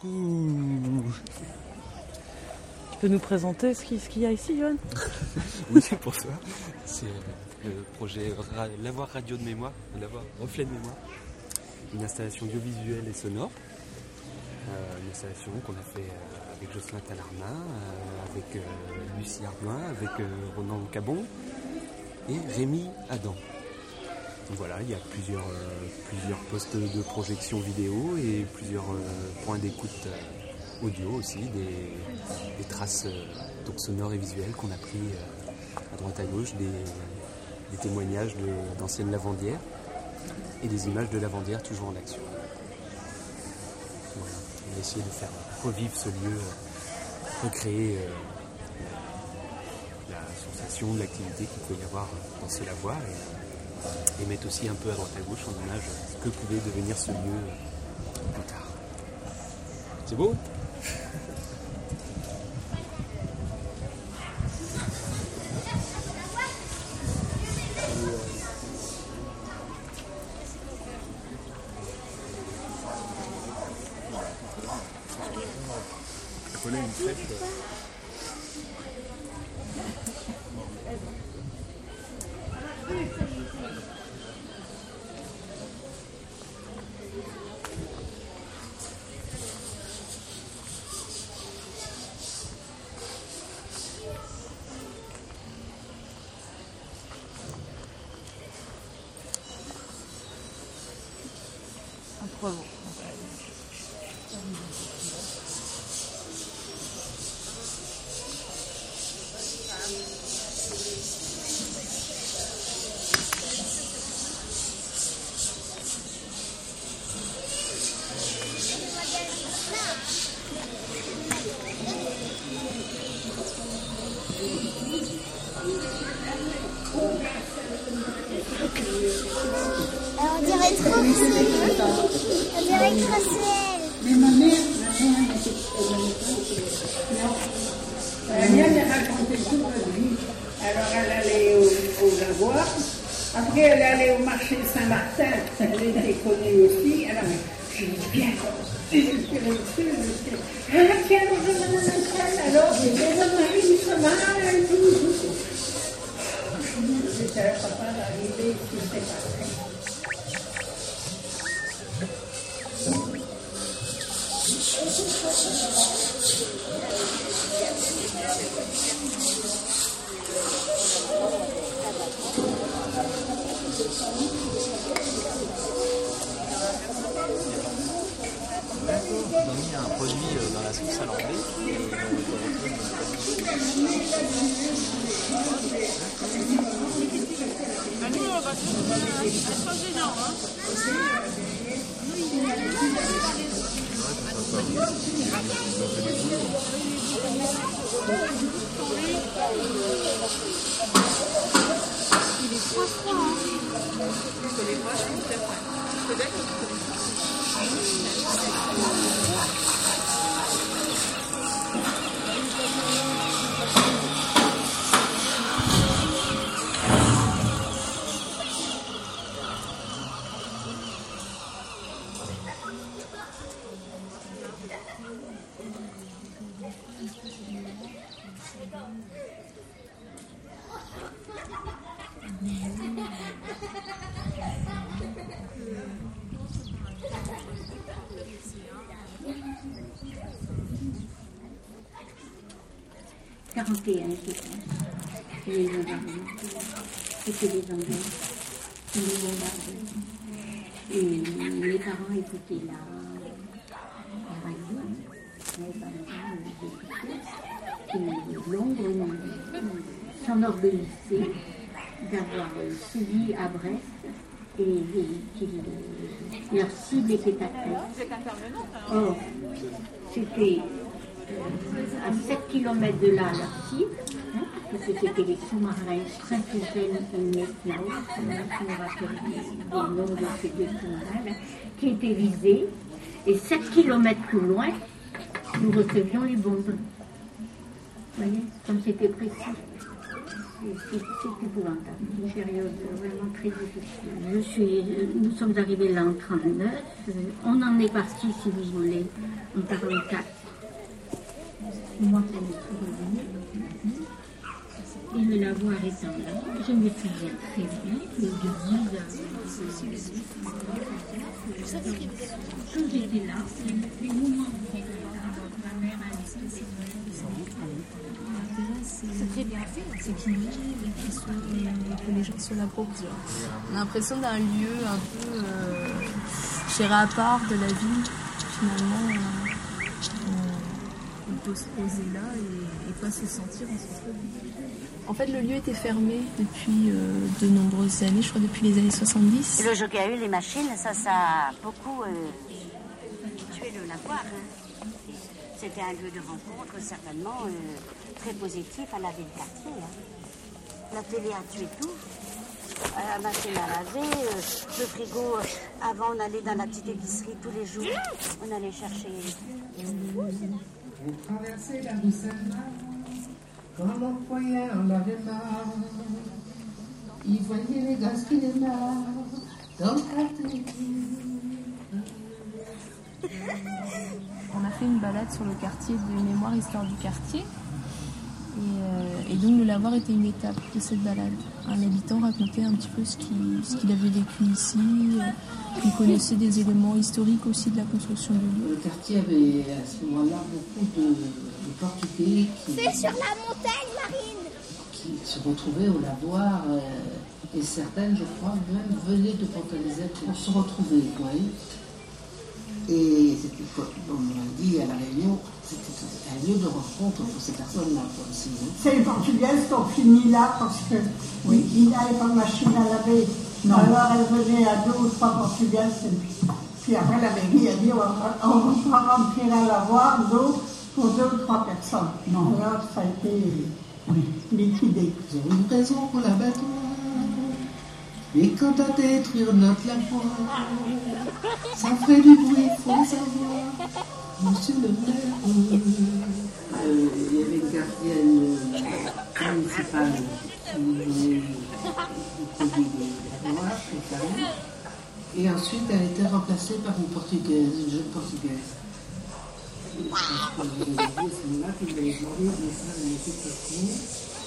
Ouh. Tu peux nous présenter ce qu'il y a ici, Johan? Oui, bonsoir. C'est le projet Lavoir Radio de mémoire, Lavoir Reflet de mémoire. Une installation audiovisuelle et sonore. Une installation qu'on a fait avec Jocelyn Talarmin, avec Lucie Ardouin, avec Ronan Cabon et Rémi Adam. Donc voilà, il y a plusieurs postes de projection vidéo et plusieurs points d'écoute audio aussi, des traces donc sonores et visuelles qu'on a pris à droite à gauche, des témoignages d'anciennes lavandières et des images de lavandières toujours en action. Voilà, on a essayé de faire revivre ce lieu, recréer la sensation de l'activité qu'il peut y avoir dans ce lavoir et mettre aussi un peu à droite à gauche en image ce que pouvait devenir ce lieu plus tard. C'est beau ? On dirait trop on dirait Crocel. Mais ma mère la mienne, elle racontait toute notre vie. Alors elle allait au lavoir. Après elle allait au marché Saint-Martin. Elle était connue aussi. Alors je dis bien tiens, alors j'ai dit Marie, ça va et tout. J'étais papa d'arriver, c'était pas On a mis un produit dans la sauce à l'anglais. Nous, on va changer de genre. Il est trop froid. Je ne connais pas, je suis peut-être. les bombardements. C'était les Anglais qui les bombardaient. Et mes parents écoutaient la radio, mes parents les écoutaient. Et Londres s'enorgueillissait d'avoir suivi à Brest et leur cible était atteinte. Vous êtes intervenante hein? Or, c'était à 7 km de là leur cible, parce que c'était les sous-marins Strategène et Netnaus, je me rappelle des noms de ces deux sous-marins, qui étaient visés, et 7 km plus loin, nous recevions les bombes. Vous voyez, comme c'était précis. C'est épouvantable, une période vraiment très difficile. Nous sommes arrivés là en 39, on en est parti, si vous voulez, en 44. Moi, ça m'est revenu. Et le lavoir étant là, je me souviens très bien que de 10 quand j'étais là, les moments où j'étais là, ma mère a laissé c'est très bien fait, c'est qu'ils vivent et que les gens se l'approprient. On a l'impression d'un lieu un peu cher à part de la ville. Finalement, on peut se poser là et pas se sentir en centre-ville. En fait, le lieu était fermé depuis de nombreuses années, je crois depuis les années 70. Le jour qu'il y a eu les machines, ça a beaucoup tué le lavoir. Hein. C'était un lieu de rencontre certainement très positif à laver le quartier. Hein. La télé a tué tout. La machine à laver, le frigo. Avant, on allait dans la petite épicerie tous les jours. On allait chercher. Vous traversez la rue Sainte-Marie, quand l'employeur en avait marre. Il voyait les gosses qui démarrent dans le quartier. On a fait une balade sur le quartier de mémoire histoire du quartier. Et donc le lavoir était une étape de cette balade. Un habitant racontait un petit peu ce qu'il avait vécu ici. Il connaissait des éléments historiques aussi de la construction du lieu. Le quartier avait à ce moment-là beaucoup de Portugais C'est sur la montagne, Marine. qui se retrouvaient au lavoir et certaines, je crois, même venaient de Pont-à-Lisette pour se retrouver. Oui. Et c'était, comme on l'a dit à La Réunion, c'était un lieu de rencontre pour ces personnes-là aussi. Hein. C'est les Portugaises qui ont fini là parce que oui, il n'avait pas de machine à laver. Non. Alors elle venait à 2 ou 3 Portugaises. Puis après la mairie a dit on va remplir un lavoir d'eau pour 2 ou 3 personnes. Non. Alors ça a été liquidé. Ils ont une raison pour l'abattoir. Et quant à détruire notre lavoir, ça ferait du bruit, il faut le savoir. Monsieur le maire. Il y avait une gardienne municipale qui venait du produit de lavoir, et ensuite elle a été remplacée par une Portugaise, une jeune Portugaise. Je pense que vous avez vu celle-là qui lui avait demandé de faire une petite question.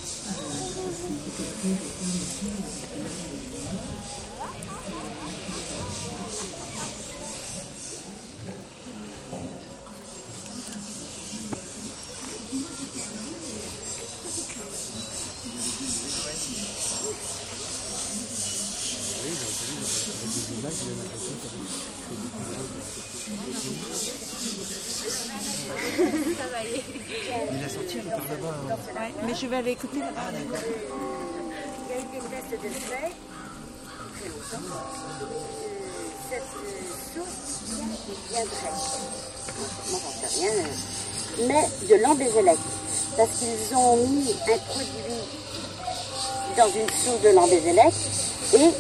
Ça va aller. Mais la sortie, elle est par là-bas. Ouais, mais je vais aller écouter là-bas. Il y a eu des tests de fait, très longtemps. Cette sauce viendrait, moi j'en sais rien, mais de l'ambézélec. Parce qu'ils ont mis un produit dans une sauce de l'ambézélec et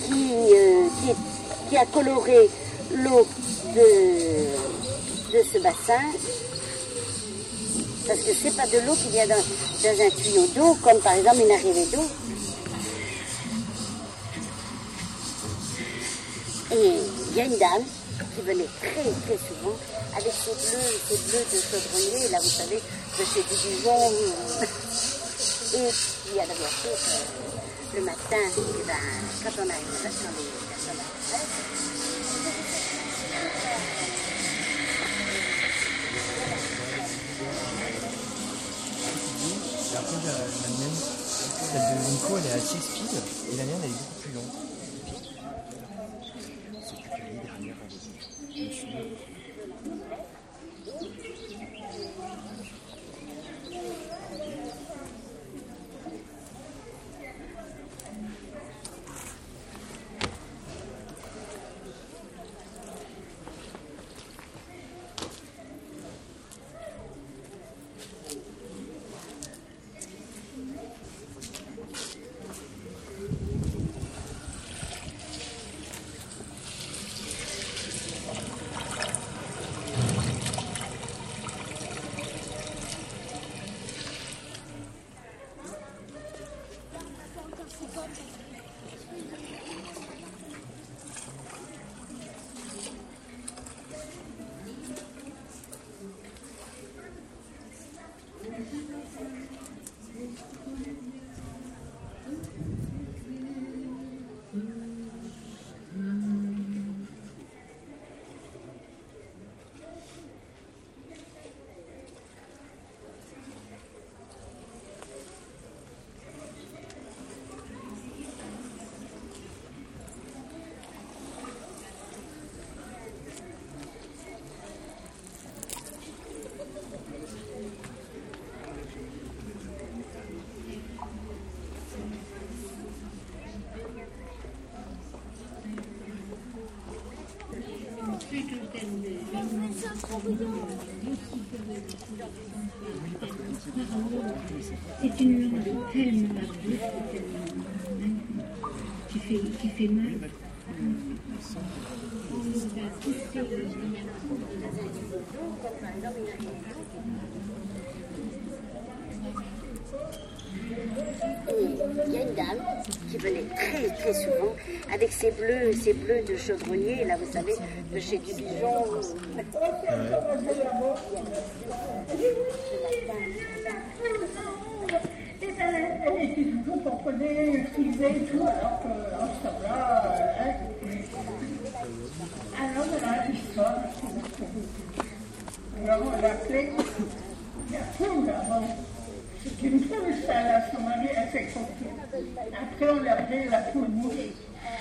qui a coloré l'eau de ce bassin. Parce que c'est pas de l'eau qui vient dans un tuyau d'eau, comme par exemple une arrivée d'eau. Et il y a une dame qui venait très très souvent avec ses bleus de chaudronnier, là vous savez, de chez Dijon. Et puis elle avait fait le matin, et ben, quand on arrive dans les personnes à la retraite, et après la mienne, celle de Nico, elle est assez speed et la mienne elle est beaucoup plus lente. C'est que l'année dernière, je me suis C'est une langue tellement douce, qui fait mal. Il y a une dame qui venait très très souvent avec ses bleus de chaudronnier, là vous savez, de chez Dubigeon. Elle était toujours comprenée, utilisée et tout, alors qu'en ce temps-là, alors elle a un histoire. Alors on l'appelait la poule avant. C'est une poule, ça, là, son mari a fait confiance. Après, on l'appelait la poule mouillée.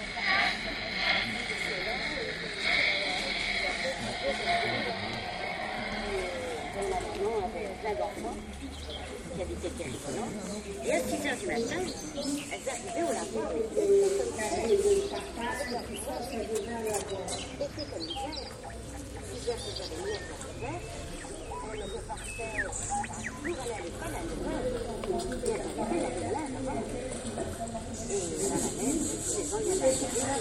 On avait plein d'enfants qui habitaient Kériconan. Et à 6h du matin, elles arrivaient au lavoir. C'était comme l'hiver. À 6h, 6h30, elles arrivaient. Elles repartaient pour aller à l'école à 9h. Et elles arrivaient, elles avaient la linge avant. Et dans la neige, tous les ans, il y avait un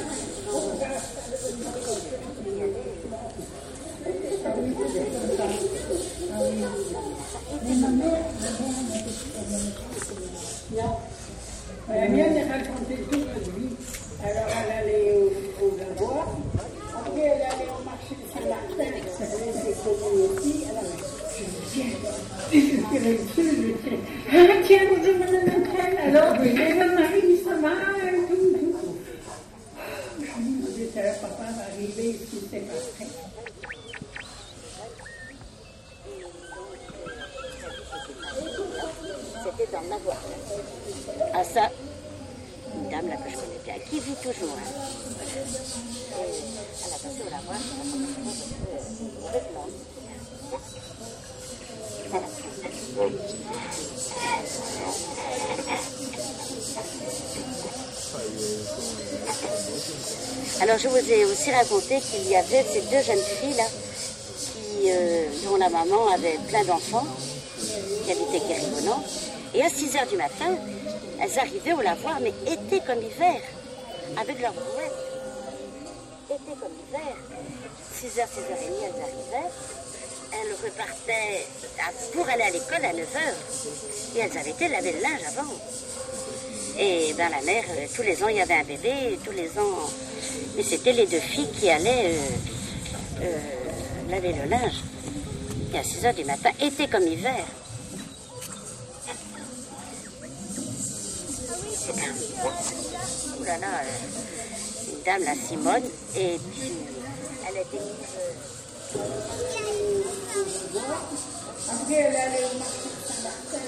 La mienne, elle racontait toute la vie. Alors, elle allait au lavoir. Après, elle allait au marché de Saint-Martin. C'est connu aussi. Elle avait je tirais dessus, je disais, ah tiens, vous avez un entraîne. Alors, oui, mais mon mari, ça va, tout. Je me disais, le papa va arriver, si c'est pas prêt. C'était dans le lavoir. Ah ça, une dame là que je connais bien, qui vit toujours. Hein. Elle a passé au lavoir, Alors je vous ai aussi raconté qu'il y avait ces deux jeunes filles là, dont la maman avait plein d'enfants, qui habitaient Kériconan. Et à 6h du matin, elles arrivaient au lavoir, mais été comme hiver, avec leurs brouettes. Été comme hiver. 6h, 6h30, elles arrivaient. Elles repartaient pour aller à l'école à 9h. Et elles avaient été laver le linge avant. Et dans la mer, tous les ans, il y avait un bébé. Et tous les ans... Mais c'était les deux filles qui allaient laver le linge. Et à 6h du matin, été comme hiver. Ouh là là, une dame, la Simone, et puis elle était Après, elle allait au marché de Saint-Martin.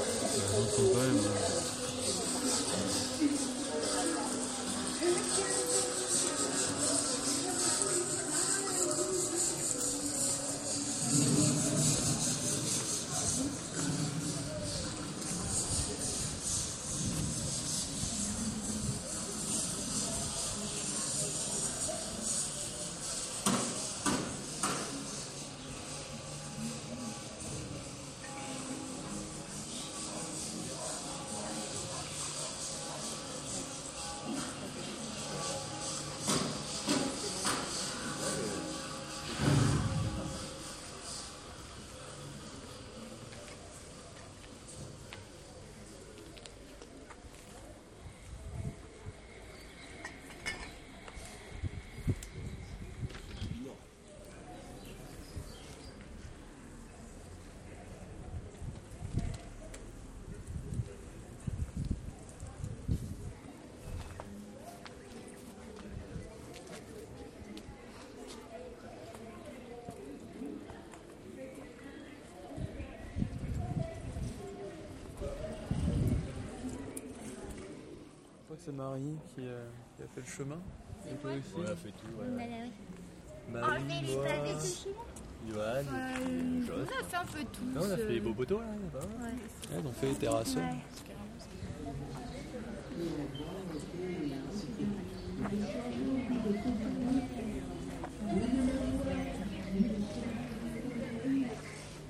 C'est Marie qui a fait le chemin. Et toi aussi. Ouais, elle a fait tout. Ouais. Marie, moi, Johan, on a fait un peu tout. Non, on a fait les beaux poteaux là, pas mal. ouais, ils ont fait les terrasses. Ouais.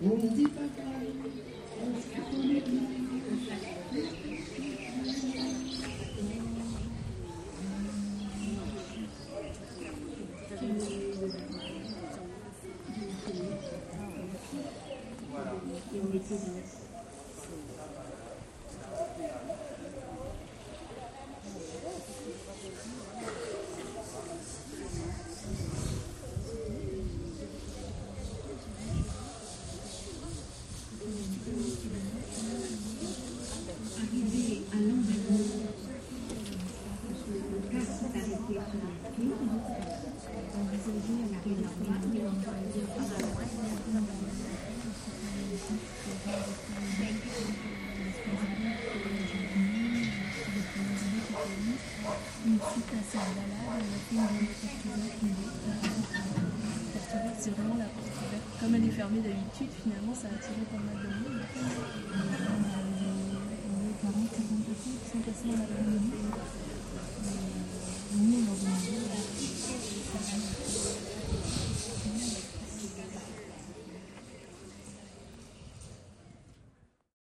On ne dit pas grave, parce qu'on est bien. C'est vraiment la porte ouverte. Comme elle est fermée d'habitude, finalement, ça a attiré pas mal de monde. On est 40 personnes qui sont passées dans l'après-midi. Nous, on a demandé.